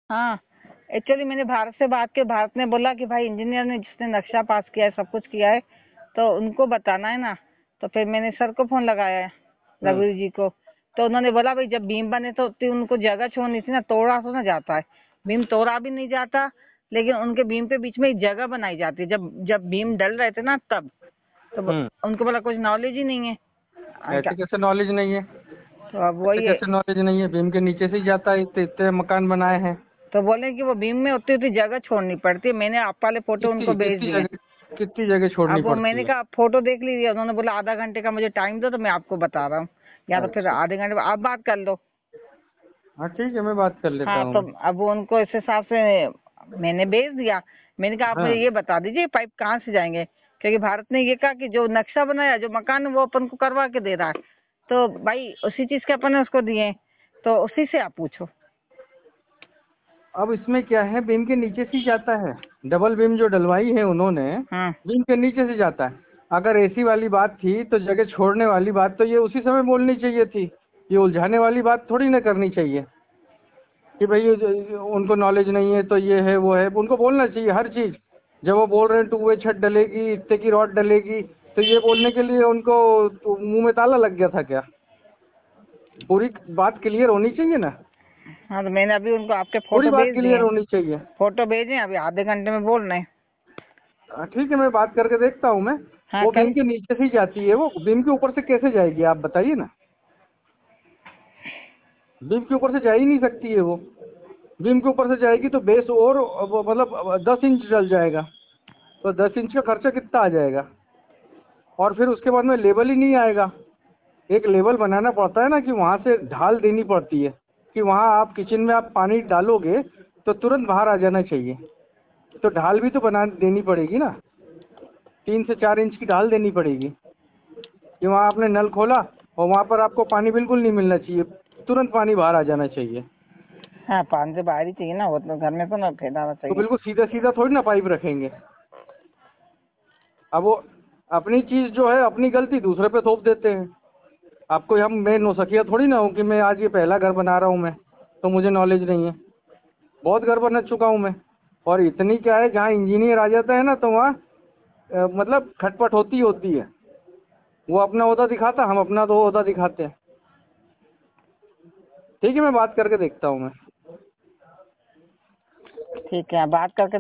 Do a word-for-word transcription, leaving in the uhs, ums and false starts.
हाँ, एक्चुअली मैंने भारत से बात की, भारत ने बोला कि भाई इंजीनियर ने जिसने नक्शा पास किया है, सब कुछ किया है, तो उनको बताना है ना। तो फिर मैंने सर को फोन लगाया है, हम्म। रघुवीर जी को। तो उन्होंने बोला भाई जब बीम बने तो उतनी उनको जगह छोड़नी थी ना, तोड़ा तो ना जाता है बीम, तोड़ा भी नहीं जाता, लेकिन उनके बीम के बीच में एक जगह बनाई जाती है, जब जब बीम डल रहे थे ना तब। तो ब- हम्म। उनको बोला कुछ नॉलेज ही नहीं है। मैंने ऐसे कहा, कैसे नॉलेज नहीं है? तो अब ऐसे वही है। कैसे नॉलेज नहीं है? भीम के नीचे से ही जाता है, इतने इतने मकान बनाए हैं। तो बोले कि वो बीम में उतनी उतनी जगह छोड़नी पड़ती है। मैंने आप वाले फोटो उनको कितनी भेज कितनी दिए। जगह कितनी जगह छोड़नी अब वो पड़ती मैंने है? कहा आप फोटो देख लीजिए, उन्होंने बोला आधा घंटे का मुझे टाइम दो तो मैं आपको बता रहा हूँ, या तो फिर अच्छा। आधे घंटे बाद आप बात कर लो। हाँ ठीक है, मैं बात कर लेता हाँ, हूँ तो मैं। अब वो उनको इस हिसाब से मैंने भेज दिया। मैंने कहा आप मुझे हाँ। ये बता दीजिए पाइप कहाँ से जाएंगे, क्योंकि भारत ने ये कहा कि जो नक्शा बनाया, जो मकान है, वो अपन को करवा के दे रहा है। तो भाई उसी चीज के अपन ने उसको दिए, तो उसी से आप पूछो। अब इसमें क्या है, बीम के नीचे से ही जाता है। डबल बीम जो डलवाई है उन्होंने, हाँ, बीम के नीचे से जाता है। अगर एसी वाली बात थी तो जगह छोड़ने वाली बात तो ये उसी समय बोलनी चाहिए थी। ये उलझाने वाली बात थोड़ी ना करनी चाहिए कि भाई ये जो- उनको नॉलेज नहीं है तो ये है वो है। उनको बोलना चाहिए हर चीज। जब वो बोल रहे हैं टू वे छत डलेगी, इतने की रॉड डलेगी, तो ये बोलने के लिए उनको तो मुंह में ताला लग गया था क्या? पूरी बात क्लियर होनी चाहिए ना। हाँ, तो मैंने अभी उनको आपके पूरी फोटो बात भेज क्लियर दिए। होनी चाहिए। फोटो भेजे, अभी आधे घंटे में बोल रहे हैं। हाँ, ठीक है, मैं बात करके देखता हूँ मैं। हाँ वो बीम कल। के नीचे से ही जाती है, वो बीम के ऊपर से कैसे जाएगी आप बताइए ना। बीम के ऊपर से जा ही नहीं सकती है वो। बीम के ऊपर से जाएगी तो बेस और वो मतलब दस इंच डल जाएगा। तो दस इंच का खर्चा कितना आ जाएगा? और फिर उसके बाद में लेवल ही नहीं आएगा। एक लेवल बनाना पड़ता है ना, कि वहां से ढाल देनी पड़ती है, कि वहां आप किचन में आप पानी डालोगे तो तुरंत बाहर आ जाना चाहिए। तो ढाल भी तो बना देनी पड़ेगी ना। तीन से चार इंच की ढाल देनी पड़ेगी, कि वहां आपने नल खोला और वहां पर आपको पानी बिल्कुल नहीं मिलना चाहिए, तुरंत पानी बाहर आ जाना चाहिए। हाँ, पानी से बाहर ही चाहिए ना, वो तो घर में तो ना फैलाना तो चाहिए। बिल्कुल सीधा सीधा थोड़ी ना पाइप रखेंगे। अब वो अपनी चीज जो है, अपनी गलती दूसरे पे थोप देते हैं। आपको हम मैं नौसखिया थोड़ी ना हूँ कि मैं आज ये पहला घर बना रहा हूँ मैं, तो मुझे नॉलेज नहीं है। बहुत घर बना चुका हूँ मैं। और इतनी क्या है, जहाँ इंजीनियर आ जाता है ना तो वहाँ अ, मतलब खटपट होती होती है। वो अपना ओहदा दिखाता, हम अपना तो ओहदा दिखाते हैं। ठीक है, मैं बात करके देखता हूँ मैं। ठीक है, बात करके